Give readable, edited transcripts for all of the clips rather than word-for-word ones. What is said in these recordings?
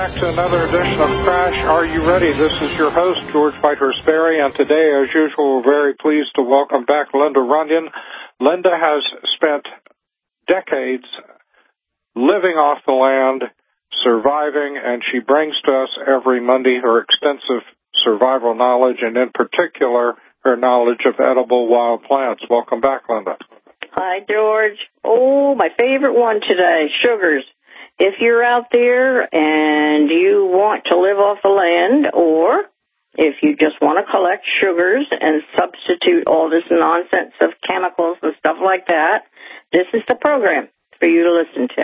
back to another edition of Crash Are You Ready? This is your host, George Whitehurst Berry, and today, as usual, we're very pleased to welcome back Linda Runyon. Linda has spent decades living off the land, surviving, and she brings to us every Monday her extensive survival knowledge, and in particular, her knowledge of edible wild plants. Welcome back, Linda. Hi, George. Oh, my favorite one today, sugars. If you're out there and you want to live off the land, or if you just want to collect sugars and substitute all this nonsense of chemicals and stuff like that, this is the program for you to listen to.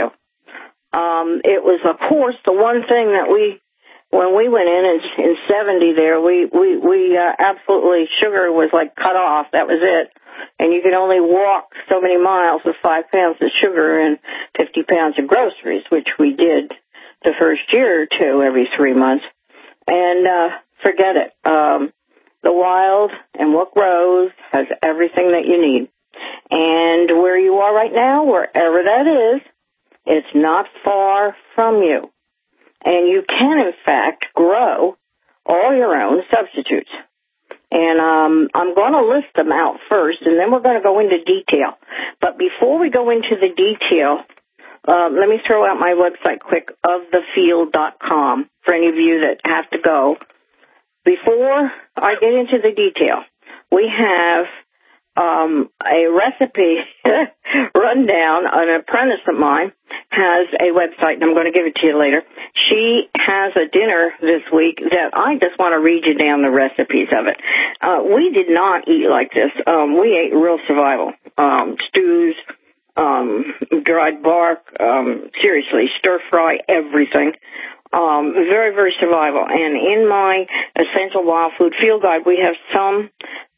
It was, of course, the one thing that when we went in 70 there, we absolutely, sugar was like cut off. That was it. And you could only walk so many miles with 5 pounds of sugar and 50 pounds of groceries, which we did the first year or two every 3 months. And forget it. The wild and what grows has everything that you need. And where you are right now, wherever that is, it's not far from you. And you can, in fact, grow all your own substitutes. And I'm going to list them out first, and then we're going to go into detail. But before we go into the detail, let me throw out my website quick, ofthefield.com, for any of you that have to go. Before I get into the detail, we have a recipe rundown. An apprentice of mine has a website, and I'm going to give it to you later. She has a dinner this week that I just want to read you down the recipes of it. We did not eat like this. We ate real survival. Stews, dried bark, seriously, stir fry, everything. Very, very survival. And in my Essential Wild Food Field Guide, we have some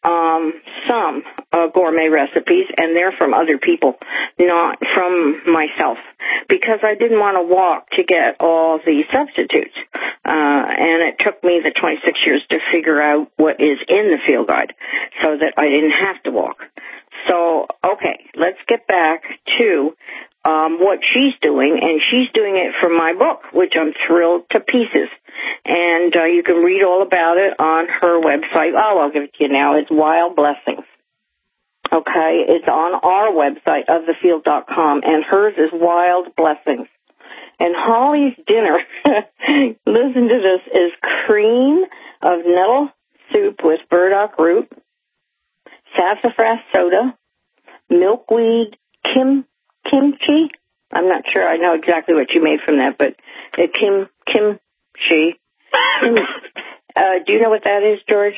gourmet recipes, and they're from other people, not from myself, because I didn't want to walk to get all the substitutes. And it took me the 26 years to figure out what is in the field guide so that I didn't have to walk. So, okay, let's get back to what she's doing, and she's doing it from my book, which I'm thrilled to pieces. And you can read all about it on her website. Oh, I'll give it to you now. It's Wild Blessings. Okay, it's on our website, ofthefield.com, and hers is Wild Blessings. And Holly's dinner, listen to this, is cream of nettle soup with burdock root, sassafras soda, milkweed kimchi. I'm not sure I know exactly what you made from that, but kimchi. Do you know what that is, George?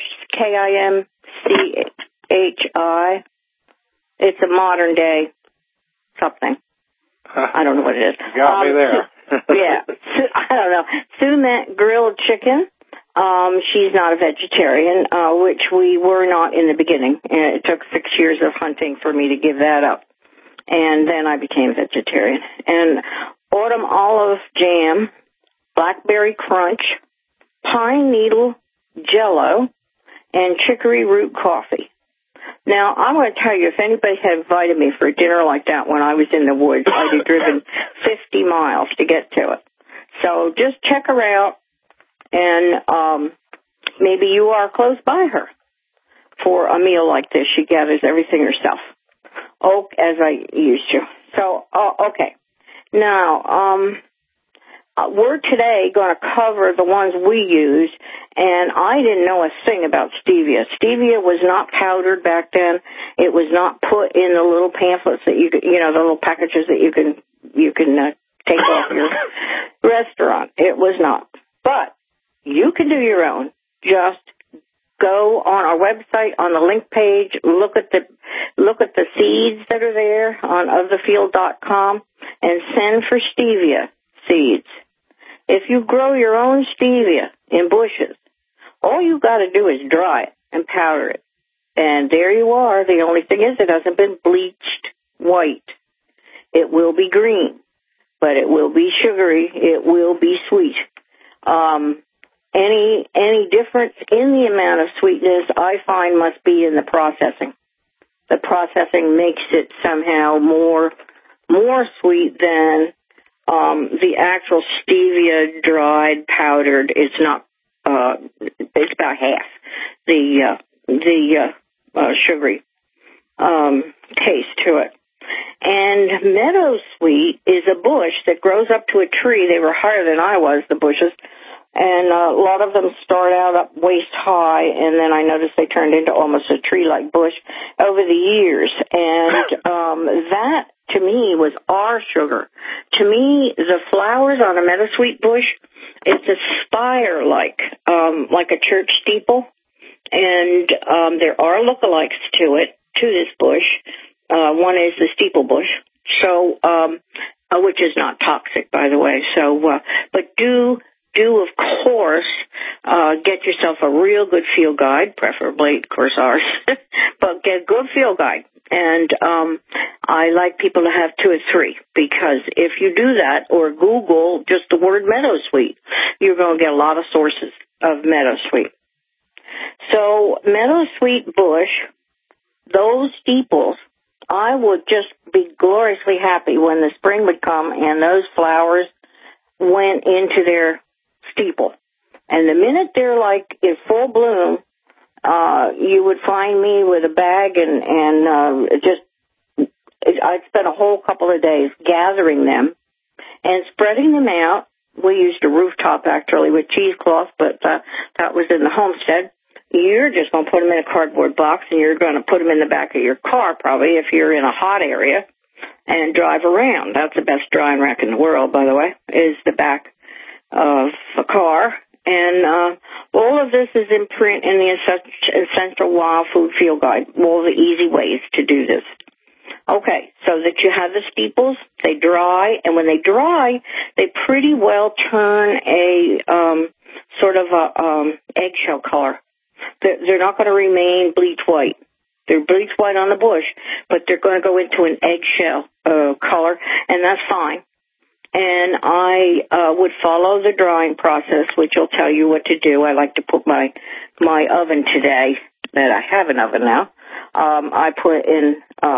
Kimchi. It's a modern day something. I don't know what it is. You got me there. Yeah. I don't know. Sumac grilled chicken. She's not a vegetarian, which we were not in the beginning. It took 6 years of hunting for me to give that up. And then I became vegetarian. And autumn olive jam, blackberry crunch, pine needle jello, and chicory root coffee. Now, I'm going to tell you, if anybody had invited me for a dinner like that when I was in the woods, I'd have driven 50 miles to get to it. So just check her out, and maybe you are close by her for a meal like this. She gathers everything herself, as I used to. So, okay. Now, we're today going to cover the ones we use, and I didn't know a thing about stevia. Stevia was not powdered back then. It was not put in the little pamphlets that the little packages that you can take off your restaurant. It was not. But you can do your own. Just go on our website on the link page, look at the seeds that are there on ofthefield.com, and send for stevia seeds. If you grow your own stevia in bushes, all you've got to do is dry it and powder it. And there you are. The only thing is it hasn't been bleached white. It will be green, but it will be sugary. It will be sweet. Any difference in the amount of sweetness I find must be in the processing. The processing makes it somehow more sweet than the actual stevia dried powdered, it's not, it's about half the sugary taste to it. And meadowsweet is a bush that grows up to a tree. They were higher than I was, the bushes. And a lot of them start out up waist high, and then I noticed they turned into almost a tree-like bush over the years. And that, to me, was our sugar. To me, the flowers on a meadowsweet bush, it's a spire-like, like a church steeple. And there are lookalikes to it, to this bush. One is the steeple bush, so which is not toxic, by the way. So, but do of course get yourself a real good field guide, preferably, of course, ours, but get a good field guide. And I like people to have 2 or 3, because if you do that or Google just the word meadowsweet, you're going to get a lot of sources of meadowsweet. So meadowsweet bush, those steeples, I would just be gloriously happy when the spring would come and those flowers went into their steeple. And the minute they're like in full bloom, you would find me with a bag and I'd spend a whole couple of days gathering them and spreading them out. We used a rooftop actually with cheesecloth, but that was in the homestead. You're just going to put them in a cardboard box, and you're going to put them in the back of your car, probably, if you're in a hot area, and drive around. That's the best drying rack in the world, by the way, is the back of a car. And all of this is in print in the Essential Wild Food Field Guide, all the easy ways to do this. Okay, so that you have the steeples, they dry, and when they dry, they pretty well turn a sort of a eggshell color. They're not going to remain bleach white. They're bleach white on the bush, but they're going to go into an eggshell color, and that's fine. And I would follow the drying process, which will tell you what to do. I like to put my oven today, that I have an oven now. I put in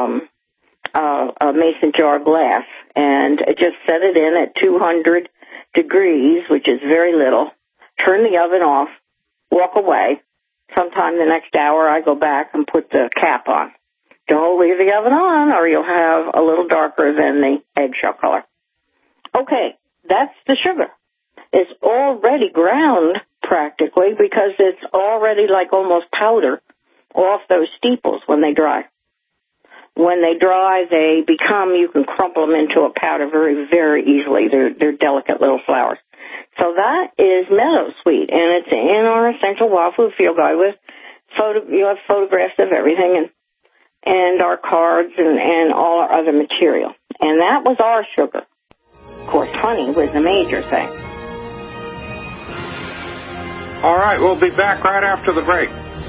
a mason jar glass and just set it in at 200 degrees, which is very little. Turn the oven off, walk away. Sometime the next hour, I go back and put the cap on. Don't leave the oven on, or you'll have a little darker than the eggshell color. Okay, that's the sugar. It's already ground, practically, because it's already like almost powder off those steeples when they dry. When they dry, they become, you can crumple them into a powder very, very easily. They're delicate little flowers. So that is meadowsweet, and it's in our Essential Wild Food Field Guide with you have photographs of everything and our cards and all our other material. And that was our sugar. Of course, honey was the major thing. All right, we'll be back right after the break.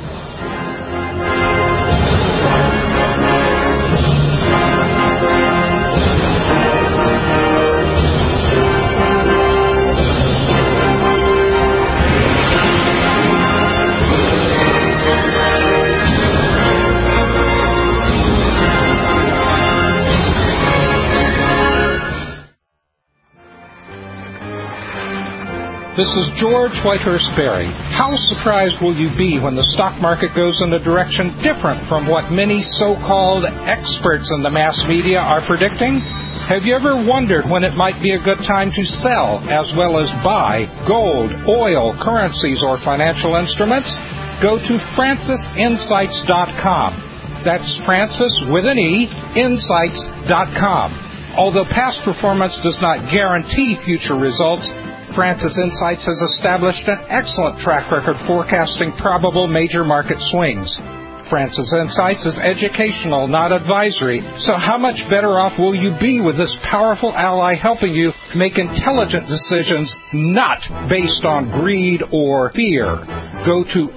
This is George Whitehurst Berry. How surprised will you be when the stock market goes in a direction different from what many so-called experts in the mass media are predicting? Have you ever wondered when it might be a good time to sell as well as buy gold, oil, currencies, or financial instruments? Go to FrancisInsights.com. That's Francis with an E, Insights.com. Although past performance does not guarantee future results, Francis Insights has established an excellent track record forecasting probable major market swings. Francis Insights is educational, not advisory, so how much better off will you be with this powerful ally helping you make intelligent decisions not based on greed or fear? Go to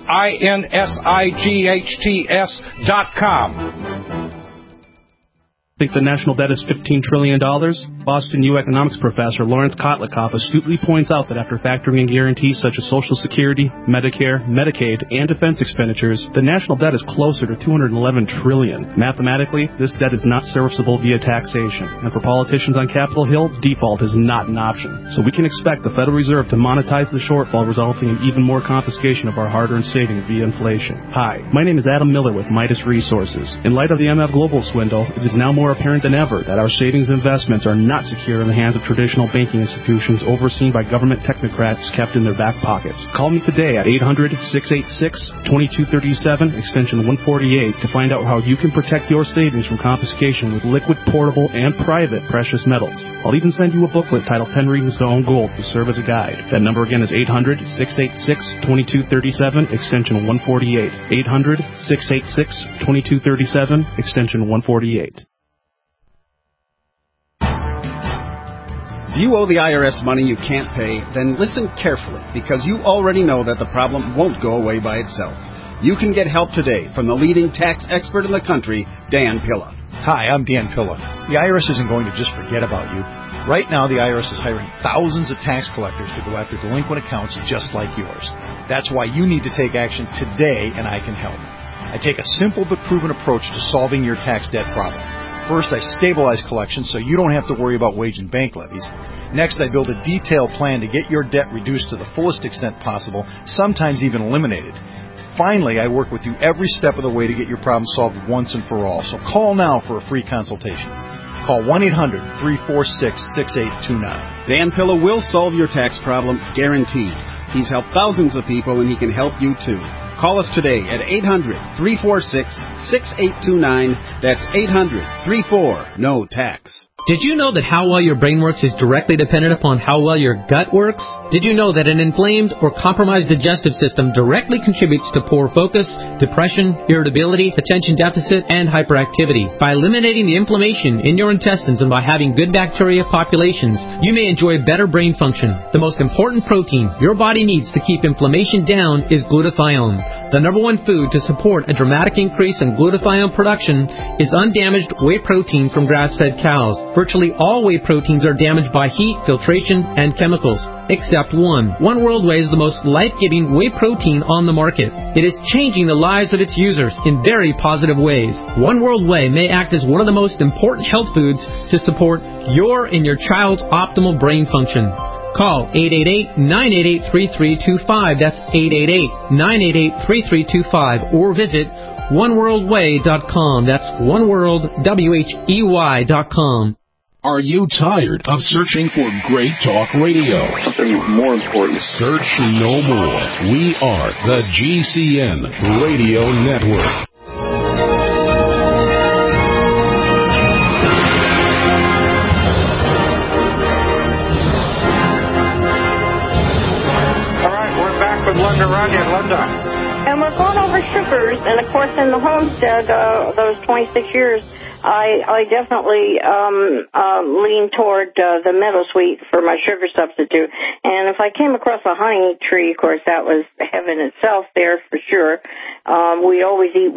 FrancisInsights.com. Think the national debt is $15 trillion? Boston U economics professor Lawrence Kotlikoff astutely points out that after factoring in guarantees such as Social Security, Medicare, Medicaid, and defense expenditures, the national debt is closer to $211 trillion. Mathematically, this debt is not serviceable via taxation, and for politicians on Capitol Hill, default is not an option. So we can expect the Federal Reserve to monetize the shortfall, resulting in even more confiscation of our hard-earned savings via inflation. Hi, my name is Adam Miller with Midas Resources. In light of the MF Global swindle, it is now more apparent than ever that our savings investments are not secure in the hands of traditional banking institutions overseen by government technocrats kept in their back pockets. Call me today at 800-686-2237, extension 148, to find out how you can protect your savings from confiscation with liquid, portable, and private precious metals. I'll even send you a booklet titled 10 Reasons to Own Gold to serve as a guide. That number again is 800-686-2237, extension 148. 800-686-2237, extension 148. If you owe the IRS money you can't pay, then listen carefully, because you already know that the problem won't go away by itself. You can get help today from the leading tax expert in the country, Dan Pilla. Hi, I'm Dan Pilla. The IRS isn't going to just forget about you. Right now, the IRS is hiring thousands of tax collectors to go after delinquent accounts just like yours. That's why you need to take action today, and I can help. I take a simple but proven approach to solving your tax debt problem. First, I stabilize collections so you don't have to worry about wage and bank levies. Next, I build a detailed plan to get your debt reduced to the fullest extent possible, sometimes even eliminated. Finally, I work with you every step of the way to get your problem solved once and for all. So call now for a free consultation. Call 1-800-346-6829. Dan Pilla will solve your tax problem, guaranteed. He's helped thousands of people, and he can help you too. Call us today at 800-346-6829. That's 800-34-NO-TAX. Did you know that how well your brain works is directly dependent upon how well your gut works? Did you know that an inflamed or compromised digestive system directly contributes to poor focus, depression, irritability, attention deficit, and hyperactivity? By eliminating the inflammation in your intestines and by having good bacteria populations, you may enjoy better brain function. The most important protein your body needs to keep inflammation down is glutathione. The number one food to support a dramatic increase in glutathione production is undamaged whey protein from grass-fed cows. Virtually all whey proteins are damaged by heat, filtration, and chemicals, except one. One World Whey is the most life-giving whey protein on the market. It is changing the lives of its users in very positive ways. One World Whey may act as one of the most important health foods to support your and your child's optimal brain function. Call 888-988-3325. That's 888-988-3325. Or visit oneworldwhey.com. That's oneworldwhey.com. Are you tired of searching for great talk radio? Something more important. Search no more. We are the GCN Radio Network. All right, we're back with Linda Runyon. Linda. And we're going over sugars, and of course in the homestead, those 26 years, I definitely lean toward the Meadowsweet for my sugar substitute. And if I came across a honey tree, of course, that was heaven itself there for sure. We always eat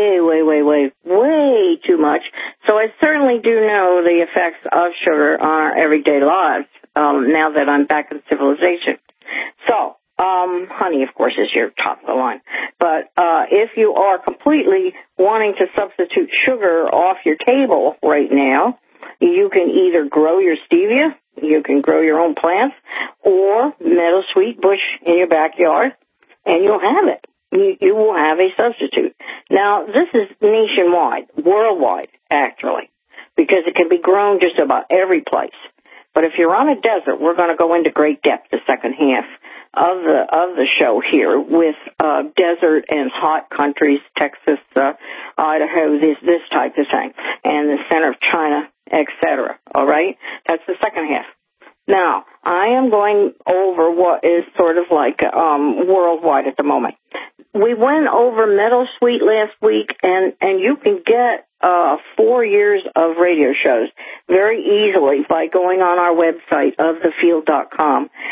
way too much. So I certainly do know the effects of sugar on our everyday lives now that I'm back in civilization. So, honey, of course, is your top of the line. But if you are completely wanting to substitute sugar off your table right now, you can either grow your stevia, you can grow your own plants, or Meadowsweet bush in your backyard, and you'll have it. You will have a substitute. Now, this is nationwide, worldwide, actually, because it can be grown just about every place. But if you're on a desert, we're going to go into great depth the second half of the show here with desert and hot countries, Texas, Idaho, this type of thing, and the center of China, etc. All right? That's the second half. Now, I am going over what is sort of like worldwide at the moment. We went over Meadowsweet last week, and you can get 4 years of radio shows very easily by going on our website, ofthefield.com.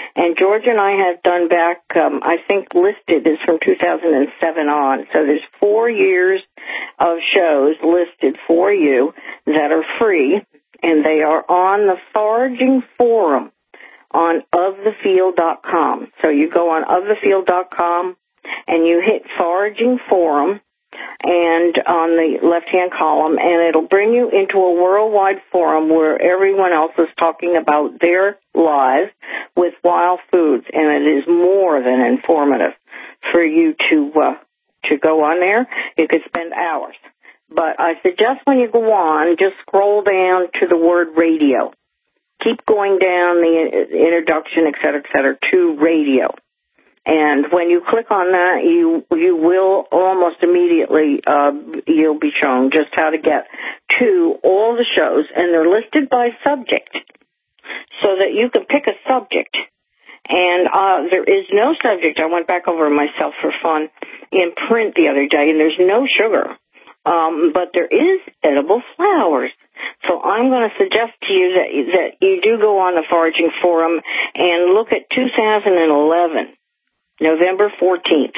And George and I have done back, I think listed is from 2007 on. So there's 4 years of shows listed for you that are free, and they are on the Foraging Forum on ofthefield.com. So you go on ofthefield.com and you hit Foraging Forum, and on the left-hand column, and it'll bring you into a worldwide forum where everyone else is talking about their lives with wild foods, and it is more than informative for you to go on there. You could spend hours. But I suggest when you go on, just scroll down to the word radio. Keep going down the introduction, et cetera, to radio. And when you click on that, you will almost immediately, you'll be shown just how to get to all the shows, and they're listed by subject so that you can pick a subject. And there is no subject, I went back over myself for fun, in print the other day, and there's no sugar. But there is edible flowers. So I'm going to suggest to you that you do go on the Foraging Forum and look at 2011. November 14th.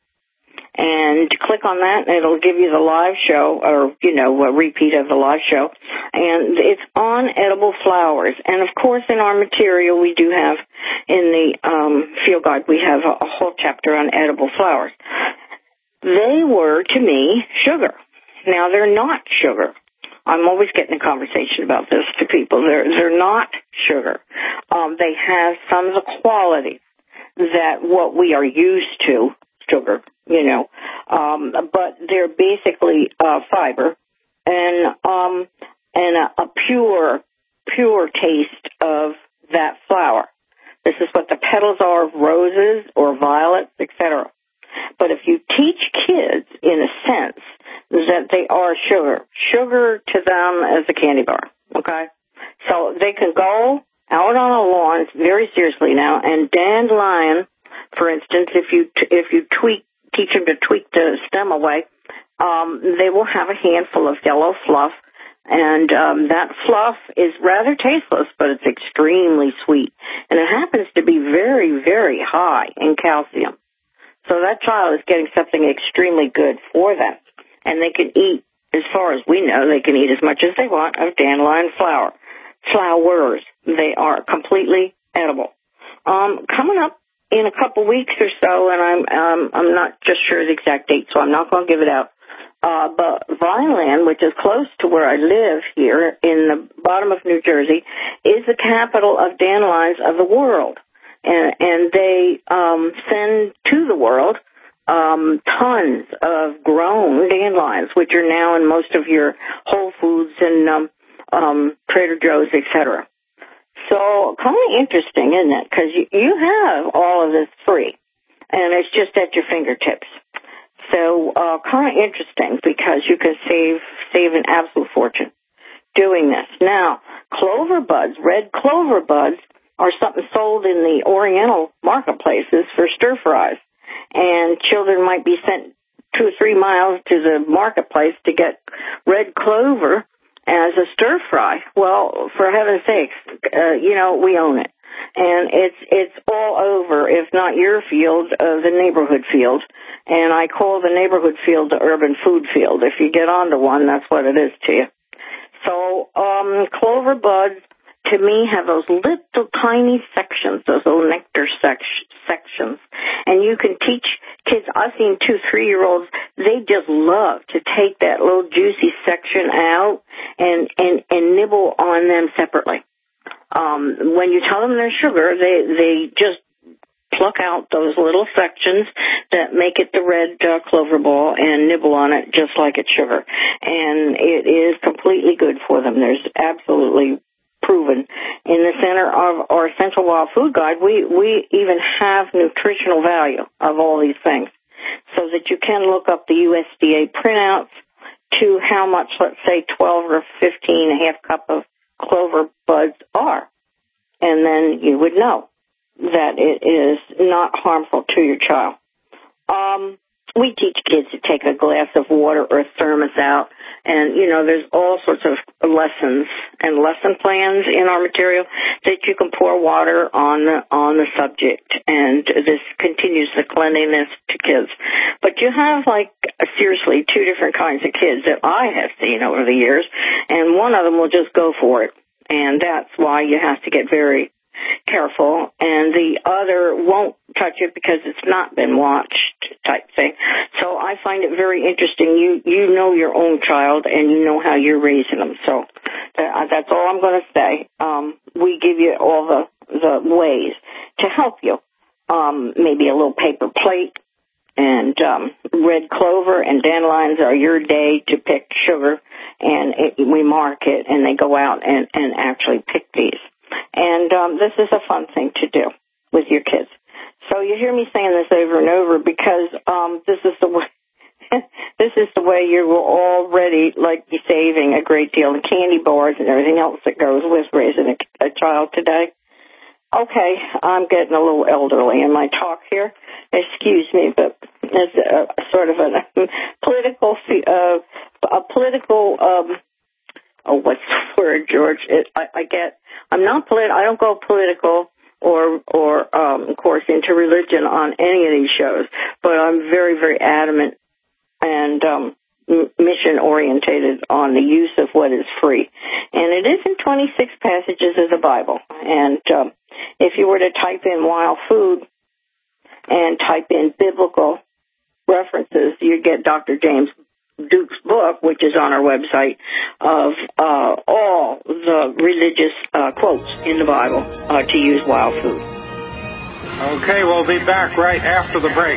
And click on that, and it'll give you the live show, or, a repeat of the live show. And it's on edible flowers. And, of course, in our material, we do have, in the field guide, we have a whole chapter on edible flowers. They were, to me, sugar. Now, they're not sugar. I'm always getting a conversation about this to people. They're not sugar. They have some of the qualities that what we are used to, sugar, but they're basically fiber and a pure taste of that flower. This is what the petals are of roses or violets, etc. But if you teach kids, in a sense, that they are sugar to them as a candy bar, okay? So they can go out on a lawn, very seriously now, and dandelion, for instance, if you teach them to tweak the stem away, they will have a handful of yellow fluff, and that fluff is rather tasteless, but it's extremely sweet, and it happens to be very, very high in calcium. So that child is getting something extremely good for them, and they can eat, as far as we know, they can eat as much as they want of dandelion flowers. They are completely edible. Coming up in a couple weeks or so, and I'm not just sure the exact date, so I'm not going to give it out. But Vineland, which is close to where I live here in the bottom of New Jersey, is the capital of dandelions of the world, and they send to the world tons of grown dandelions, which are now in most of your Whole Foods and Trader Joe's, etc. So kind of interesting, isn't it? Because you have all of this free, and it's just at your fingertips. So kind of interesting because you can save an absolute fortune doing this. Now, clover buds, red clover buds, are something sold in the Oriental marketplaces for stir fries, and children might be sent 2 or 3 miles to the marketplace to get red clover as a stir fry. Well, for heaven's sakes, we own it. And it's all over, if not your field, the neighborhood field. And I call the neighborhood field the urban food field. If you get onto one, that's what it is to you. So, clover buds, to me, have those little tiny sections, those little nectar sections. And you can teach kids, I've seen 2, 3-year-olds, they just love to take that little juicy section out and nibble on them separately. When you tell them they're sugar, they just pluck out those little sections that make it the red clover ball and nibble on it just like it's sugar. And it is completely good for them. There's absolutely proven. In the center of our Essential Wild Food Guide, we even have nutritional value of all these things so that you can look up the USDA printouts to how much, let's say, 12 or 15, a half cup of clover buds are. And then you would know that it is not harmful to your child. we teach kids to take a glass of water or a thermos out. And, there's all sorts of lessons and lesson plans in our material that you can pour water on the subject. And this continues the cleanliness to kids. But you have, seriously, two different kinds of kids that I have seen over the years. And one of them will just go for it. And that's why you have to get very careful, and the other won't touch it because it's not been watched type thing. So I find it very interesting. You know your own child, and you know how you're raising them. So that's all I'm going to say. We give you all the ways to help you. Maybe a little paper plate, and red clover and dandelions are your day to pick sugar, and we mark it, and they go out and actually pick these. And this is a fun thing to do with your kids. So you hear me saying this over and over because this is the way this is the way you will already be saving a great deal of candy bars and everything else that goes with raising a child today. Okay, I'm getting a little elderly in my talk here. Excuse me, but it's sort of a political. What's the word, George? I don't go political or of course, into religion on any of these shows, but I'm very, very adamant and mission-orientated on the use of what is free. And it is in 26 passages of the Bible. And if you were to type in wild food and type in biblical references, you'd get Dr. James Duke's book, which is on our website, of all the religious quotes in the Bible to use wild food. Okay, we'll be back right after the break.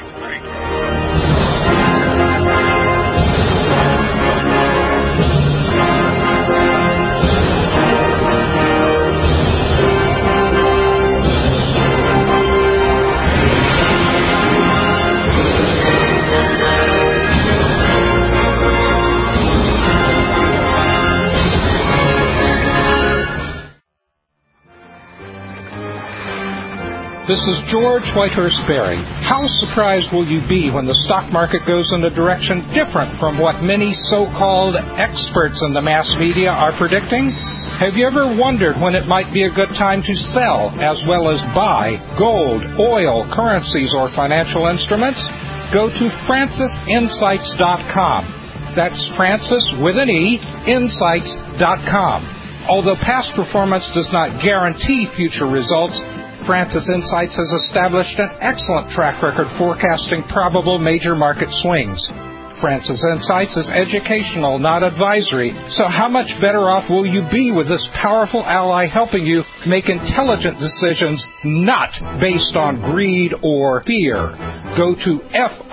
This is George Whitehurst Berry. How surprised will you be when the stock market goes in a direction different from what many so-called experts in the mass media are predicting? Have you ever wondered when it might be a good time to sell as well as buy gold, oil, currencies, or financial instruments? Go to FrancisInsights.com. That's Francis with an E, Insights.com. Although past performance does not guarantee future results, Francis Insights has established an excellent track record forecasting probable major market swings. Francis Insights is educational, not advisory, so how much better off will you be with this powerful ally helping you make intelligent decisions not based on greed or fear? Go to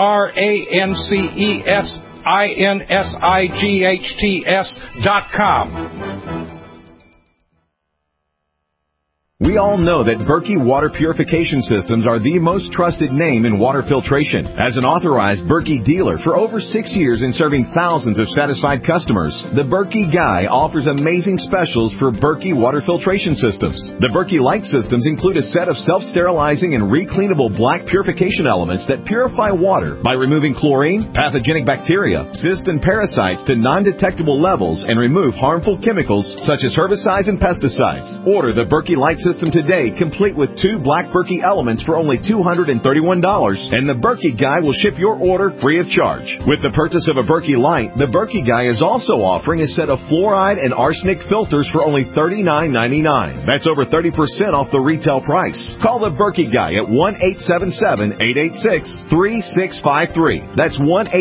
FrancisInsights.com. We all know that Berkey Water Purification Systems are the most trusted name in water filtration. As an authorized Berkey dealer for over 6 years and serving thousands of satisfied customers, the Berkey Guy offers amazing specials for Berkey Water Filtration Systems. The Berkey Light Systems include a set of self-sterilizing and recleanable black purification elements that purify water by removing chlorine, pathogenic bacteria, cysts, and parasites to non-detectable levels and remove harmful chemicals such as herbicides and pesticides. Order the Berkey Light System today, complete with 2 black Berkey elements for only $231, and the Berkey Guy will ship your order free of charge. With the purchase of a Berkey Light, the Berkey Guy is also offering a set of fluoride and arsenic filters for only $39.99. That's over 30% off the retail price. Call the Berkey Guy at 1-877-886-3653. That's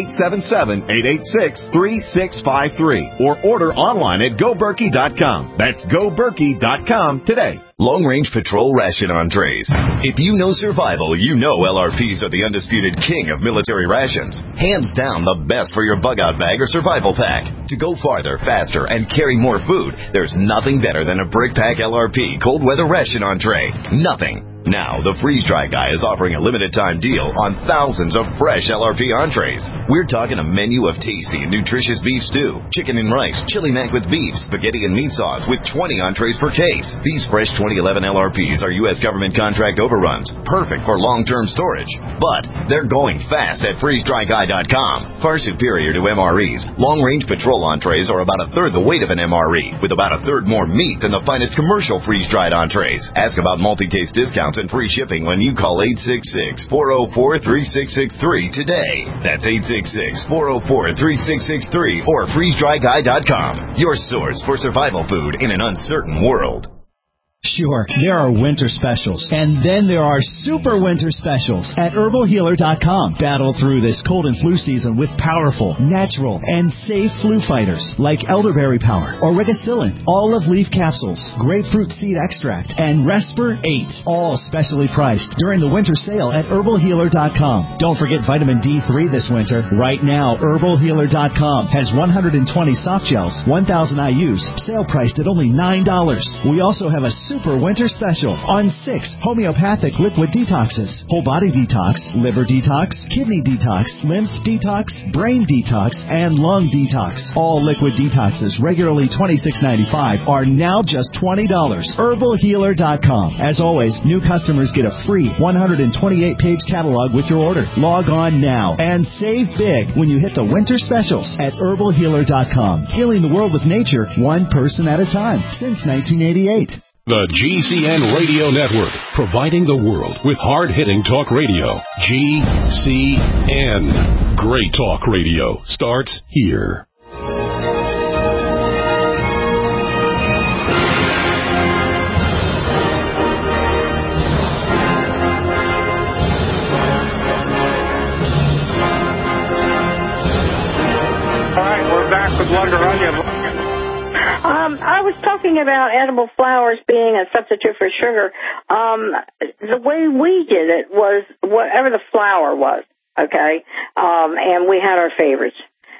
1-877-886-3653. Or order online at GoBerkey.com. That's GoBerkey.com today. Long-range patrol ration entrees. If you know survival, you know LRPs are the undisputed king of military rations. Hands down the best for your bug-out bag or survival pack. To go farther, faster, and carry more food, there's nothing better than a BrickPack LRP cold weather ration entree. Nothing. Now, the Freeze Dry Guy is offering a limited-time deal on thousands of fresh LRP entrees. We're talking a menu of tasty and nutritious beef stew, chicken and rice, chili mac with beef, spaghetti and meat sauce with 20 entrees per case. These fresh 2011 LRPs are U.S. government contract overruns, perfect for long-term storage. But they're going fast at freezedryguy.com. Far superior to MREs, long-range patrol entrees are about a third the weight of an MRE, with about a third more meat than the finest commercial freeze-dried entrees. Ask about multi-case discounts and free shipping when you call 866-404-3663 today. That's 866-404-3663 or freezedryguy.com. Your source for survival food in an uncertain world. Sure, there are winter specials, and then there are super winter specials at HerbalHealer.com. Battle through this cold and flu season with powerful, natural, and safe flu fighters like Elderberry Power, Aurigicillin, olive leaf capsules, grapefruit seed extract, and Respir 8, all specially priced during the winter sale at HerbalHealer.com. Don't forget vitamin D3 this winter. Right now, HerbalHealer.com has 120 soft gels, 1,000 IUs, sale priced at only $9. We also have a super winter special on 6 homeopathic liquid detoxes: whole body detox, liver detox, kidney detox, lymph detox, brain detox, and lung detox. All liquid detoxes, regularly $26.95, are now just $20. HerbalHealer.com. As always, new customers get a free 128-page catalog with your order. Log on now and save big when you hit the winter specials at HerbalHealer.com. Healing the world with nature, one person at a time, since 1988. The GCN Radio Network, providing the world with hard-hitting talk radio. GCN. Great talk radio starts here. All right, we're back with Linda Runyon. I was talking about edible flowers being a substitute for sugar. The way we did it was whatever the flower was, okay, and we had our favorites.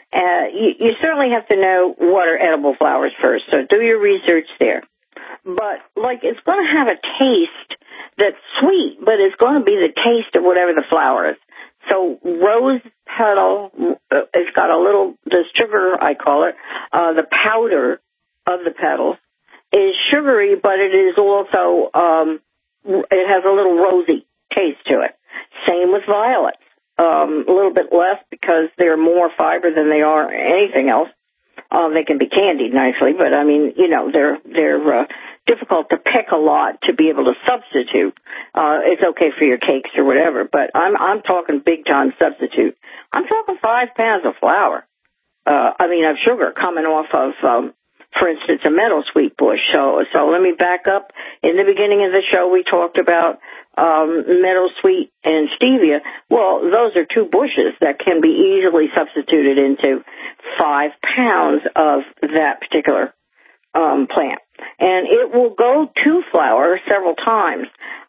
You certainly have to know what are edible flowers first, so do your research there. But, like, it's going to have a taste that's sweet, but it's going to be the taste of whatever the flower is. So rose petal, it's got a little, the sugar, I call it, the powder of the petals is sugary, but it is also, it has a little rosy taste to it. Same with violets. A little bit less because they're more fiber than they are anything else. They can be candied nicely, but I mean, you know, they're difficult to pick a lot to be able to substitute. It's okay for your cakes or whatever, but I'm talking big time substitute. I'm talking 5 pounds of flour. Of sugar coming off of, for instance, a meadow sweet bush. So let me back up. In the beginning of the show, we talked about meadow sweet and stevia. Well, those are two bushes that can be easily substituted into 5 pounds of that particular plant. And it will go to flour several times.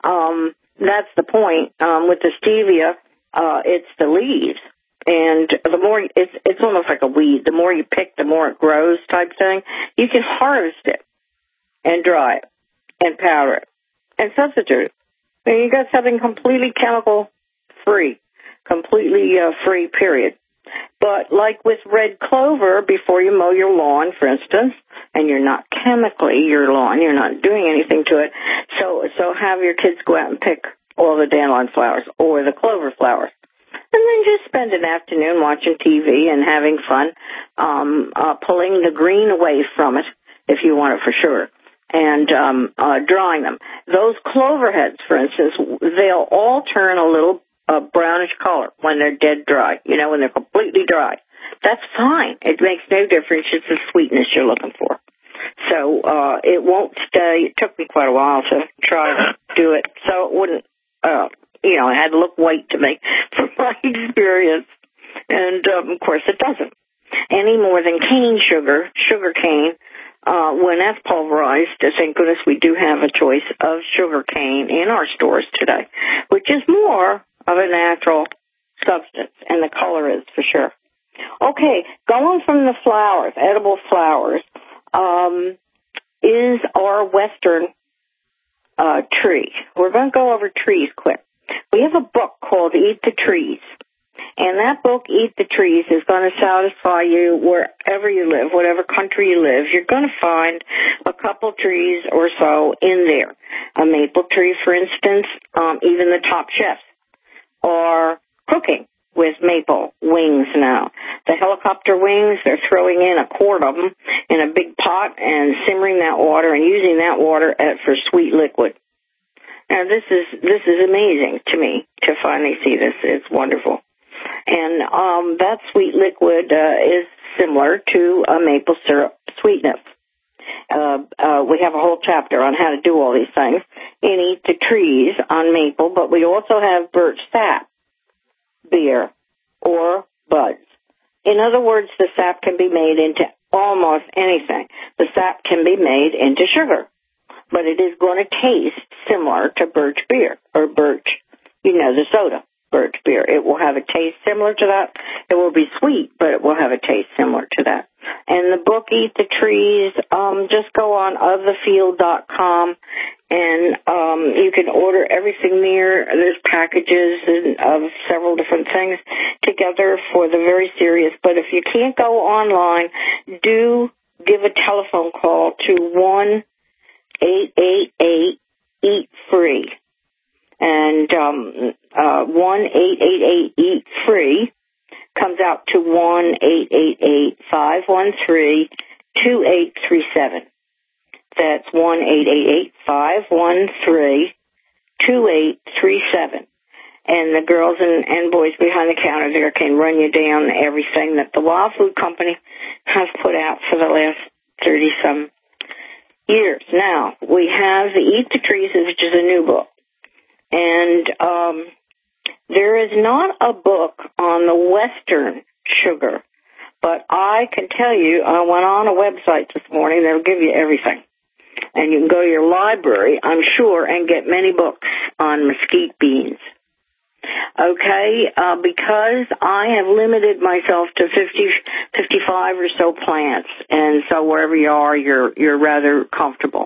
That's the point. With the stevia, it's the leaves. And the more, it's almost like a weed. The more you pick, the more it grows type thing. You can harvest it and dry it and powder it and substitute it. And you got something completely chemical free, completely free, period. But like with red clover, before you mow your lawn, for instance, and you're not chemically your lawn, you're not doing anything to it, so have your kids go out and pick all the dandelion flowers or the clover flowers. And then just spend an afternoon watching TV and having fun, pulling the green away from it, if you want it for sure, and drying them. Those clover heads, for instance, they'll all turn a little brownish color when they're dead dry, when they're completely dry. That's fine. It makes no difference. It's the sweetness you're looking for. So it won't stay. It took me quite a while to try to do it, so it wouldn't, it had to look white to me from my experience. And, of course, it doesn't. Any more than cane sugar cane, when that's pulverized, thank goodness we do have a choice of sugar cane in our stores today, which is more of a natural substance, and the color is for sure. Okay, going from the flowers, edible flowers, is our Western tree. We're going to go over trees quick. We have a book called Eat the Trees. And that book, Eat the Trees, is going to satisfy you wherever you live, whatever country you live. You're going to find a couple trees or so in there. A maple tree, for instance, even the top chefs are cooking with maple wings now. The helicopter wings, they're throwing in a quart of them in a big pot and simmering that water and using that water for sweet liquid. Now, this is amazing to me to finally see this. It's wonderful. And that sweet liquid is similar to a maple syrup sweetness. We have a whole chapter on how to do all these things in Eat the Trees on maple, but we also have birch sap beer or buds. In other words, the sap can be made into almost anything. The sap can be made into sugar, but it is going to taste similar to birch beer or birch, the soda. Birch beer. It will have a taste similar to that. It will be sweet, but it will have a taste similar to that. And the book, Eat the Trees, just go on ofthefield.com and you can order everything there. There's packages of several different things together for the very serious. But if you can't go online, do give a telephone call to 1-888-EAT-FREE. And 1-888-EAT-FREE comes out to 1-888-513-2837. That's 1-888-513-2837. And the girls and boys behind the counter there can run you down everything that the Wild Food Company has put out for the last 30-some years. Now, we have the Eat the Trees, which is a new book. And there is not a book on the Western sugar, but I can tell you, I went on a website this morning, they'll give you everything. And you can go to your library, I'm sure, and get many books on mesquite beans. Okay, because I have limited myself to 55 or so plants, and so wherever you are, you're rather comfortable.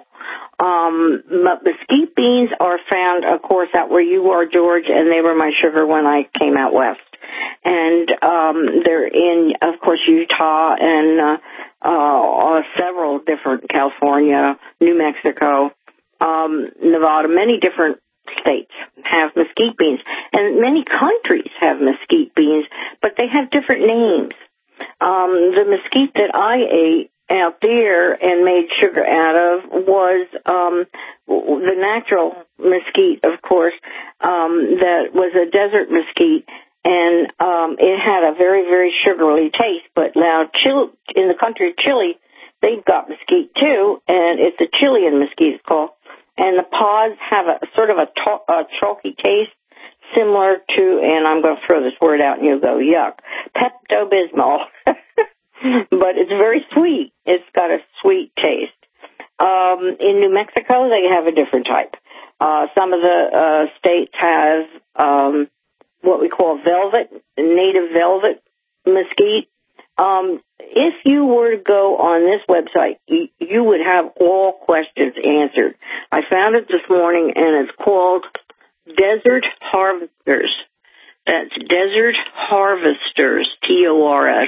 But mesquite beans are found, of course, out where you are, George, and they were my sugar when I came out west. And they're in, of course, Utah and several different, California, New Mexico, Nevada, many different states have mesquite beans. And many countries have mesquite beans, but they have different names. The mesquite that I ate out there and made sugar out of was the natural mesquite, of course, that was a desert mesquite, and it had a very, very sugary taste. But now in the country of Chile, they've got mesquite too, and it's a Chilean mesquite, it's called. And the pods have a sort of a chalky taste, similar to, and I'm going to throw this word out and you'll go, yuck, Pepto-Bismol. But it's very sweet. It's got a sweet taste. In New Mexico, they have a different type. Some of the states have what we call native velvet mesquite. If you were to go on this website, you would have all questions answered. I found it this morning, and it's called Desert Harvesters. That's Desert Harvesters, TORS.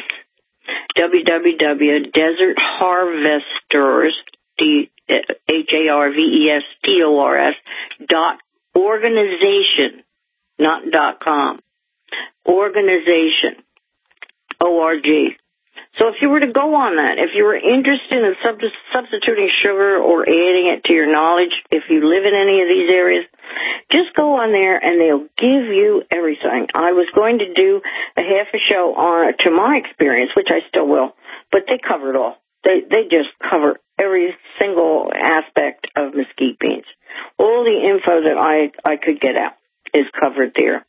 www.desertharvestors, HARVESTORS.organization, not .com. Organization. ORG. So if you were to go on that, if you were interested in substituting sugar or adding it to your knowledge, if you live in any of these areas, just go on there and they'll give you everything. I was going to do a half a show to my experience, which I still will, but they cover it all. They just cover every single aspect of mesquite beans. All the info that I could get out is covered there.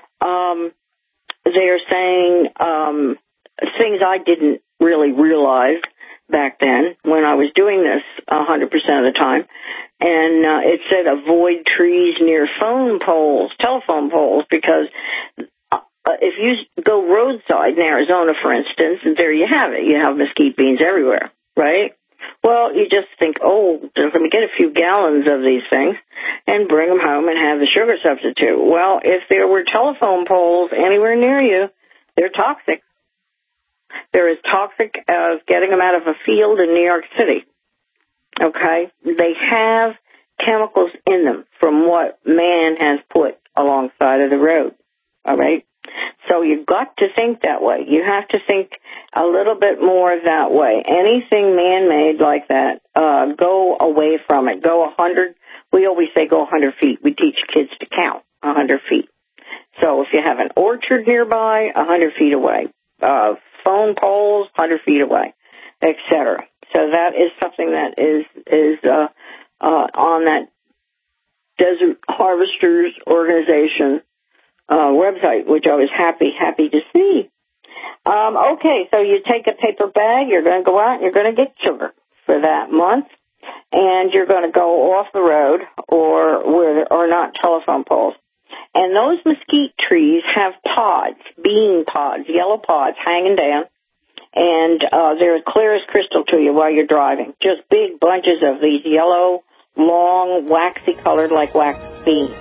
They are saying things I didn't really realize back then when I was doing this 100% of the time. And it said avoid trees near telephone poles, because if you go roadside in Arizona, for instance, there you have it. You have mesquite beans everywhere, right? Well, you just think, let me get a few gallons of these things, and bring them home and have the sugar substitute. Well, if there were telephone poles anywhere near you, they're toxic. They're as toxic as getting them out of a field in New York City. Okay? They have chemicals in them from what man has put alongside of the road. All right? So you've got to think that way. You have to think a little bit more that way. Anything man-made like that, go away from it. Go 100. We always say go 100 feet. We teach kids to count 100 feet. So if you have an orchard nearby, 100 feet away. Phone poles, 100 feet away, etc. So that is something that is on that Desert Harvesters Organization website, which I was happy to see. Okay, so you take a paper bag, you're going to go out and you're going to get sugar for that month, and you're going to go off the road or where there are not telephone poles. And those mesquite trees have pods, bean pods, yellow pods hanging down, and they're as clear as crystal to you while you're driving. Just big bunches of these yellow, long, waxy colored like wax beans.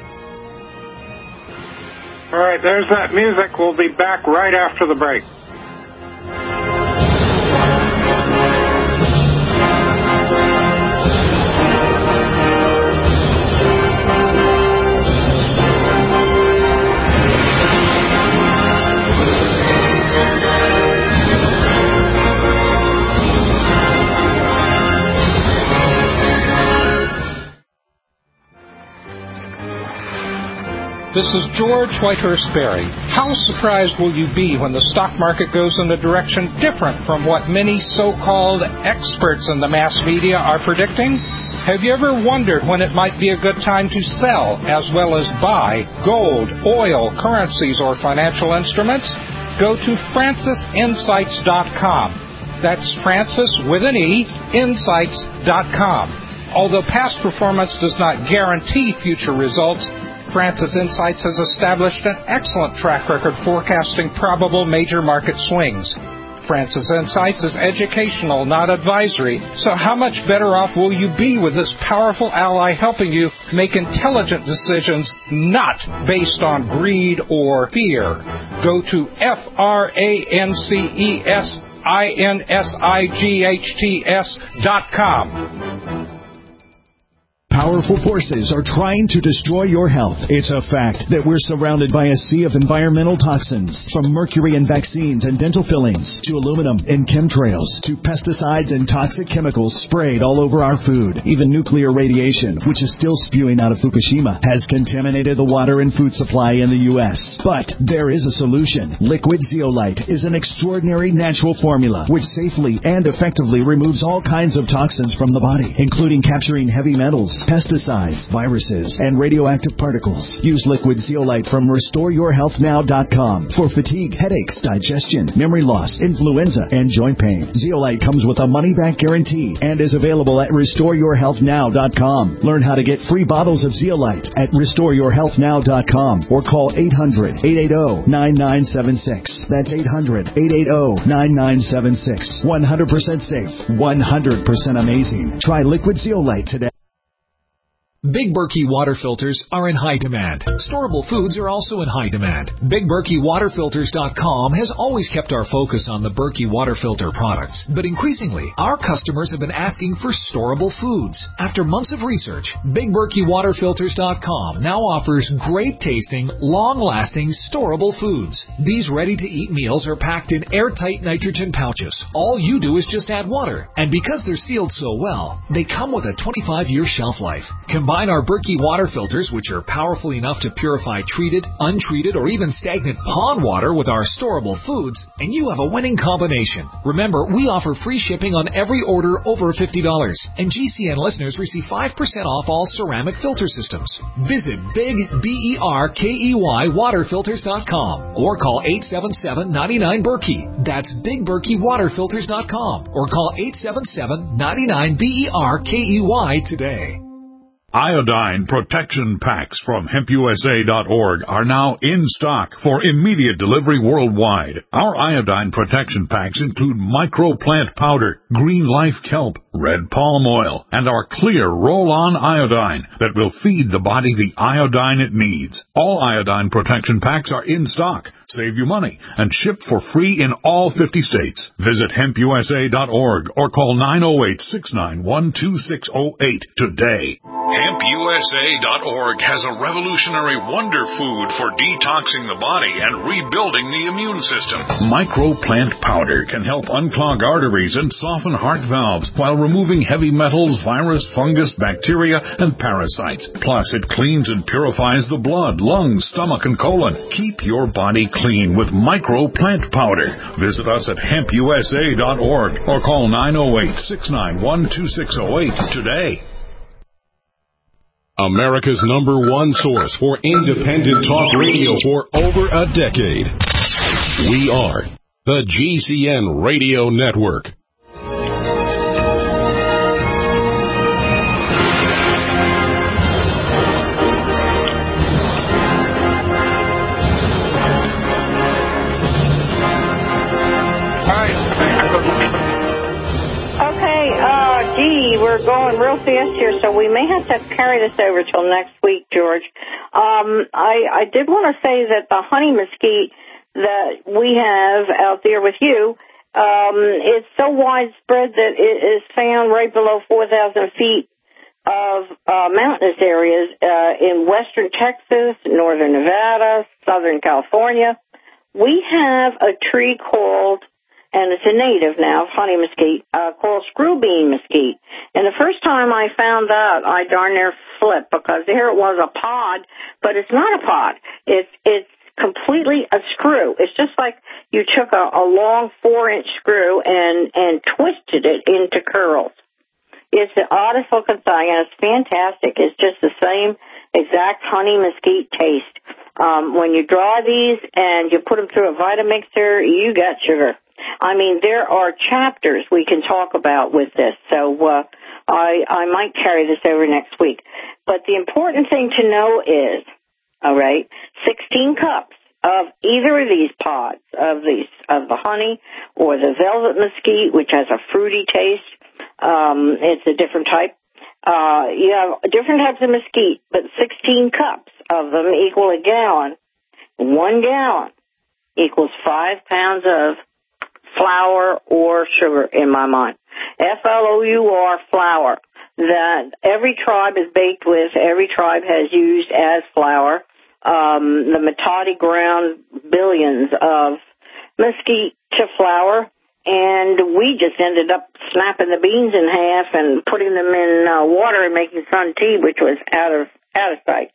All right, there's that music. We'll be back right after the break. This is George Whitehurst Berry. How surprised will you be when the stock market goes in a direction different from what many so-called experts in the mass media are predicting? Have you ever wondered when it might be a good time to sell as well as buy gold, oil, currencies, or financial instruments? Go to francisinsights.com. That's Francis with an E, insights.com. Although past performance does not guarantee future results, Francis Insights has established an excellent track record forecasting probable major market swings. Francis Insights is educational, not advisory, so how much better off will you be with this powerful ally helping you make intelligent decisions not based on greed or fear? Go to FrancisInsights.com. Powerful forces are trying to destroy your health. It's a fact that we're surrounded by a sea of environmental toxins, from mercury in vaccines and dental fillings, to aluminum in chemtrails, to pesticides and toxic chemicals sprayed all over our food. Even nuclear radiation, which is still spewing out of Fukushima, has contaminated the water and food supply in the U.S. But there is a solution. Liquid Zeolite is an extraordinary natural formula which safely and effectively removes all kinds of toxins from the body, including capturing heavy metals, pesticides, viruses, and radioactive particles. Use Liquid Zeolite from RestoreYourHealthNow.com for fatigue, headaches, digestion, memory loss, influenza, and joint pain. Zeolite comes with a money-back guarantee and is available at RestoreYourHealthNow.com. Learn how to get free bottles of Zeolite at RestoreYourHealthNow.com or call 800-880-9976. That's 800-880-9976. 100% safe, 100% amazing. Try Liquid Zeolite today. Big Berkey water filters are in high demand. Storable foods are also in high demand. BigBerkeyWaterFilters.com has always kept our focus on the Berkey water filter products, but increasingly, our customers have been asking for storable foods. After months of research, BigBerkeyWaterFilters.com now offers great-tasting, long-lasting, storable foods. These ready-to-eat meals are packed in airtight nitrogen pouches. All you do is just add water, and because they're sealed so well, they come with a 25-year shelf life. Combine our Berkey water filters, which are powerful enough to purify treated, untreated, or even stagnant pond water with our storable foods, and you have a winning combination. Remember, we offer free shipping on every order over $50, and GCN listeners receive 5% off all ceramic filter systems. Visit BigBerkeyWaterFilters.com or call 877-99-BERKEY. That's BigBerkeyWaterFilters.com or call 877-99-BERKEY today. Iodine protection packs from HempUSA.org are now in stock for immediate delivery worldwide. Our iodine protection packs include microplant powder, green life kelp, red palm oil, and our clear roll-on iodine that will feed the body the iodine it needs. All iodine protection packs are in stock, save you money, and shipped for free in all 50 states. Visit HempUSA.org or call 908-691-2608 today. HempUSA.org has a revolutionary wonder food for detoxing the body and rebuilding the immune system. Microplant powder can help unclog arteries and soften heart valves while removing heavy metals, virus, fungus, bacteria, and parasites. Plus, it cleans and purifies the blood, lungs, stomach, and colon. Keep your body clean with Microplant powder. Visit us at HempUSA.org or call 908-691-2608 today. America's #1 source for independent talk radio for over a decade. We are the GCN Radio Network. We're going real fast here, so we may have to carry this over till next week, George. I did want to say that the honey mesquite that we have out there with you, it's so widespread that it is found right below 4,000 feet of mountainous areas in western Texas, northern Nevada, southern California. We have a tree called, and it's a native now, honey mesquite, called screwbean mesquite. And the first time I found out, I darn near flipped, because there it was, a pod, but it's not a pod. It's completely a screw. It's just like you took a long 4-inch screw and twisted it into curls. It's the oddest looking thing, and it's fantastic. It's just the same exact honey mesquite taste. When you dry these and you put them through a Vitamixer, you got sugar. I mean, there are chapters we can talk about with this, so I might carry this over next week. But the important thing to know is, all right, 16 cups of either of these pods, of the honey or the velvet mesquite, which has a fruity taste. It's a different type. You have different types of mesquite, but 16 cups of them equal a gallon. 1 gallon equals 5 pounds of flour or sugar, in my mind. FLOUR, flour, that every tribe is baked with, every tribe has used as flour. The Matadi ground billions of mesquite to flour, and we just ended up snapping the beans in half and putting them in water and making sun tea, which was out of sight.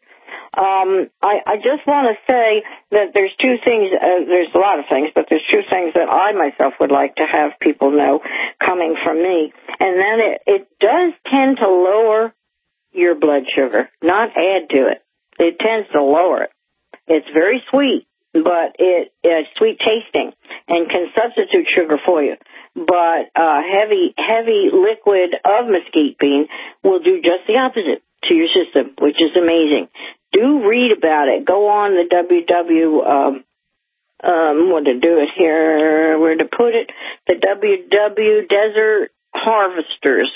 I just want to say that there's two things, there's a lot of things, but there's two things that I myself would like to have people know coming from me. And then it does tend to lower your blood sugar, not add to it. It tends to lower it. It's very sweet, but it's sweet tasting and can substitute sugar for you. But heavy liquid of mesquite bean will do just the opposite to your system, which is amazing. Do read about it. Go on the where to put it, the www Desert Harvesters,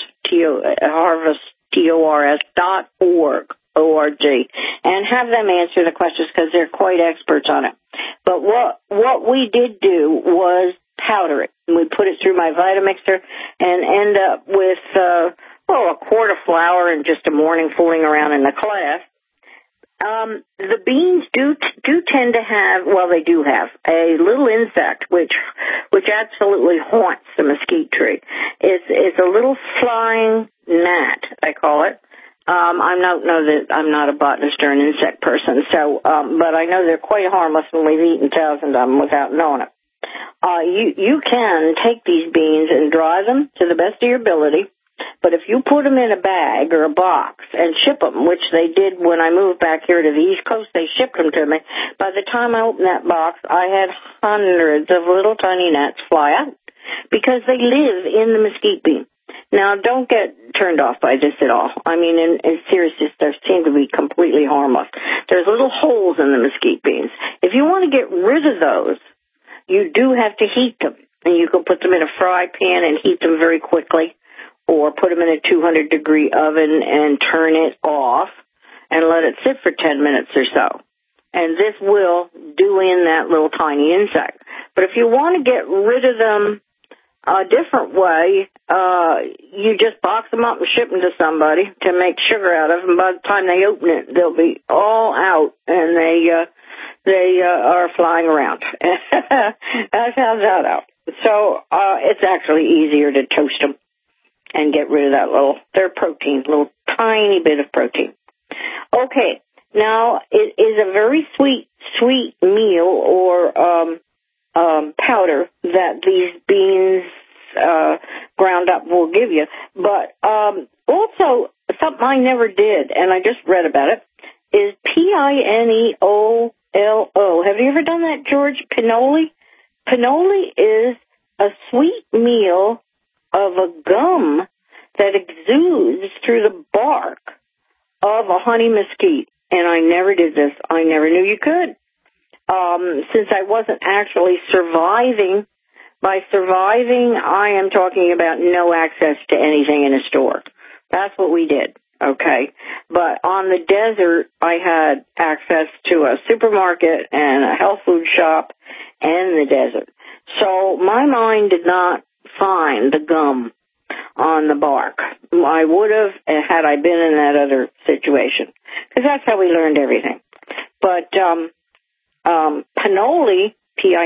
.org, and have them answer the questions, because they're quite experts on it. But what we did do was powder it. We put it through my Vitamixer and end up with a quart of flour and just a morning fooling around in the class. The beans do tend to have, they do have a little insect which absolutely haunts the mesquite tree. It's a little flying gnat, I call it. I'm not a botanist or an insect person, so but I know they're quite harmless, and we've eaten thousands of them without knowing it. You can take these beans and dry them to the best of your ability. But if you put them in a bag or a box and ship them, which they did when I moved back here to the East Coast, they shipped them to me. By the time I opened that box, I had hundreds of little tiny gnats fly out because they live in the mesquite bean. Now, don't get turned off by this at all. I mean, in seriousness, they seem to be completely harmless. There's little holes in the mesquite beans. If you want to get rid of those, you do have to heat them. And you can put them in a fry pan and heat them very quickly, or put them in a 200-degree oven and turn it off and let it sit for 10 minutes or so. And this will do in that little tiny insect. But if you want to get rid of them a different way, you just box them up and ship them to somebody to make sugar out of them. By the time they open it, they'll be all out, and they are flying around. I found that out. So it's actually easier to toast them and get rid of that their protein, little tiny bit of protein. Okay, now it is a very sweet meal or powder that these beans ground up will give you. But also, something I never did, and I just read about it, is Pineollo. Have you ever done that, George? Pinoli? Pinoli is a sweet meal of a gum that exudes through the bark of a honey mesquite. And I never did this. I never knew you could. Since I wasn't actually surviving, by surviving, I am talking about no access to anything in a store. That's what we did, okay? But on the desert, I had access to a supermarket and a health food shop and the desert. So my mind did not find the gum on the bark. I would have had I been in that other situation, because that's how we learned everything. But Pinoli,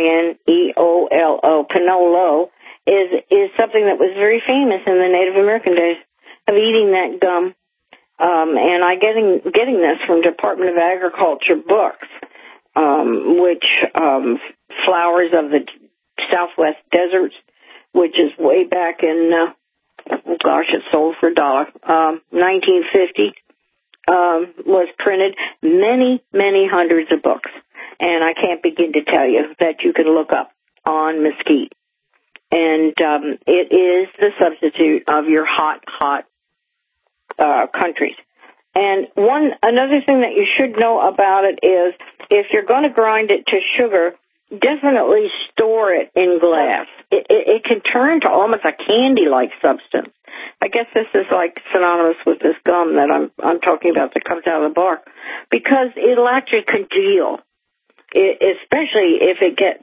Pineollo, Pinolo, is something that was very famous in the Native American days of eating that gum. And I getting this from Department of Agriculture books, which Flowers of the Southwest Deserts, which is way back in, it sold for $1. 1950 was printed, many hundreds of books. And I can't begin to tell you that you can look up on mesquite. And it is the substitute of your hot countries. And another thing that you should know about it is if you're going to grind it to sugar, definitely store it in glass. It can turn to almost a candy-like substance. I guess this is like synonymous with this gum that I'm talking about that comes out of the bark, because it'll actually congeal, especially if it gets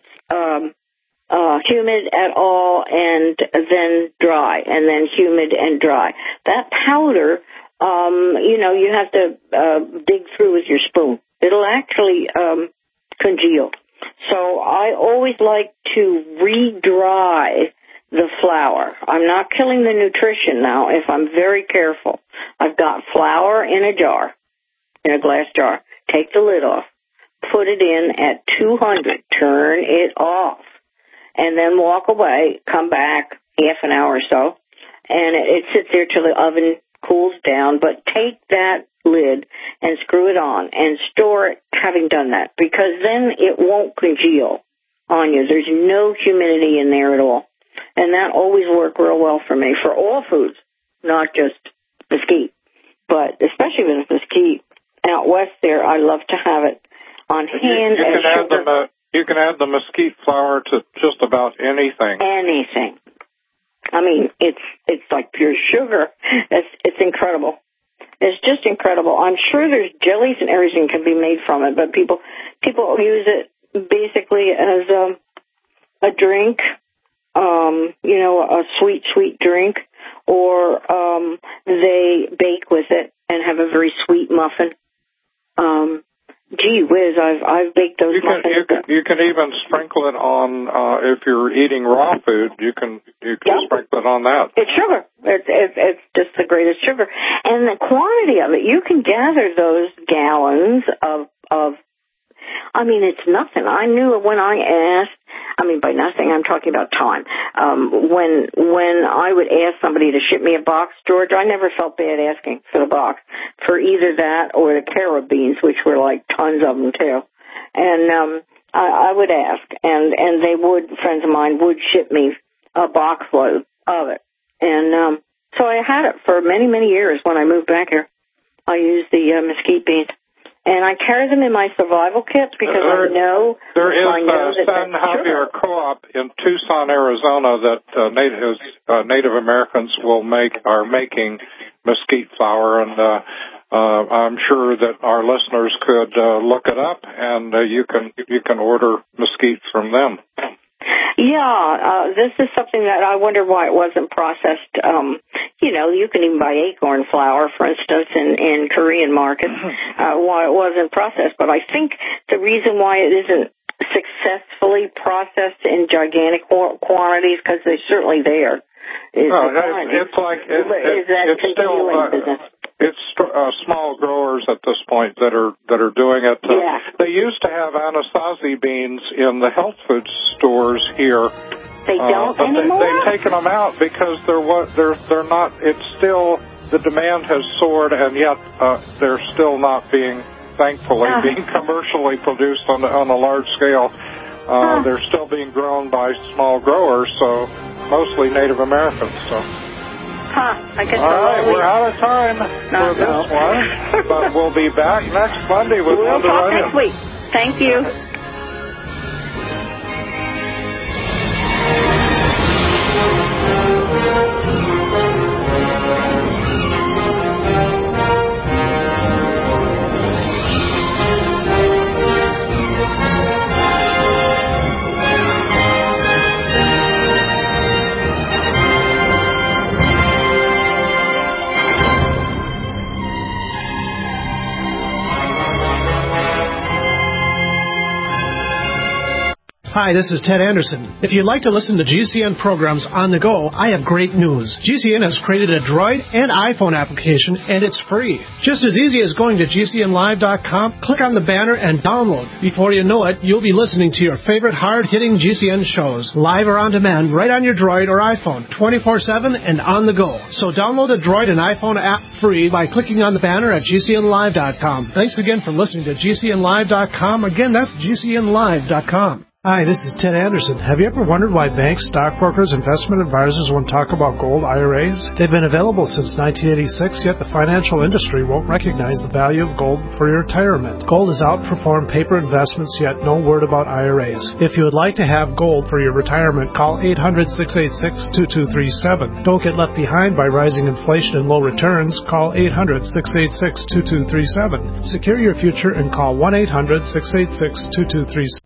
humid at all and then dry, and then humid and dry. That powder, you have to dig through with your spoon. It'll actually congeal. So I always like to re-dry the flour. I'm not killing the nutrition now if I'm very careful. I've got flour in a jar, in a glass jar. Take the lid off. Put it in at 200. Turn it off. And then walk away. Come back half an hour or so. And it sits there till the oven cools down. But take that lid and screw it on and store it having done that, because then it won't congeal on you. There's no humidity in there at all. And that always worked real well for me for all foods, not just mesquite. But especially with mesquite out west there, I love to have it on hand. You can add the mesquite flour to just about anything. Anything. I mean, it's like pure sugar. It's incredible. It's just incredible. I'm sure there's jellies and everything can be made from it, but people use it basically as a drink, a sweet drink, or they bake with it and have a very sweet muffin. Gee whiz, I've baked those muffins. You can even sprinkle it on, if you're eating raw food, you can sprinkle it on that. It's sugar. It's just the greatest sugar. And the quantity of it, you can gather those gallons of it's nothing. I knew when I asked, by nothing, I'm talking about time. When I would ask somebody to ship me a box, George, I never felt bad asking for the box, for either that or the carob beans, which were like tons of them too. And I would ask, and friends of mine would ship me a box load of it. And So I had it for many, many years when I moved back here. I used the mesquite beans. And I carry them in my survival kits because I know there is that San Javier Co-op in Tucson, Arizona that Native Americans are making mesquite flour, and I'm sure that our listeners could look it up, and you can order mesquite from them. Yeah, this is something that I wonder why it wasn't processed. You can even buy acorn flour, for instance, in Korean markets, why it wasn't processed. But I think the reason why it isn't successfully processed in gigantic quantities, because they're certainly there. It's small growers at this point that are doing it. They used to have Anasazi beans in the health food stores here. They don't anymore. They've taken them out because they're not. It's still, the demand has soared, and yet they're still not being, thankfully, being commercially produced on a large scale. They're still being grown by small growers, so mostly Native Americans. So. I guess all right, we're out of time for this one, but we'll be back next Monday with Linda Runyon. Next week. Thank you. Hi, this is Ted Anderson. If you'd like to listen to GCN programs on the go, I have great news. GCN has created a Droid and iPhone application, and it's free. Just as easy as going to GCNlive.com, click on the banner, and download. Before you know it, you'll be listening to your favorite hard-hitting GCN shows, live or on demand, right on your Droid or iPhone, 24/7 and on the go. So download the Droid and iPhone app free by clicking on the banner at GCNlive.com. Thanks again for listening to GCNlive.com. Again, that's GCNlive.com. Hi, this is Ted Anderson. Have you ever wondered why banks, stockbrokers, investment advisors won't talk about gold IRAs? They've been available since 1986, yet the financial industry won't recognize the value of gold for your retirement. Gold has outperformed paper investments, yet no word about IRAs. If you would like to have gold for your retirement, call 800-686-2237. Don't get left behind by rising inflation and low returns. Call 800-686-2237. Secure your future and call 1-800-686-2237.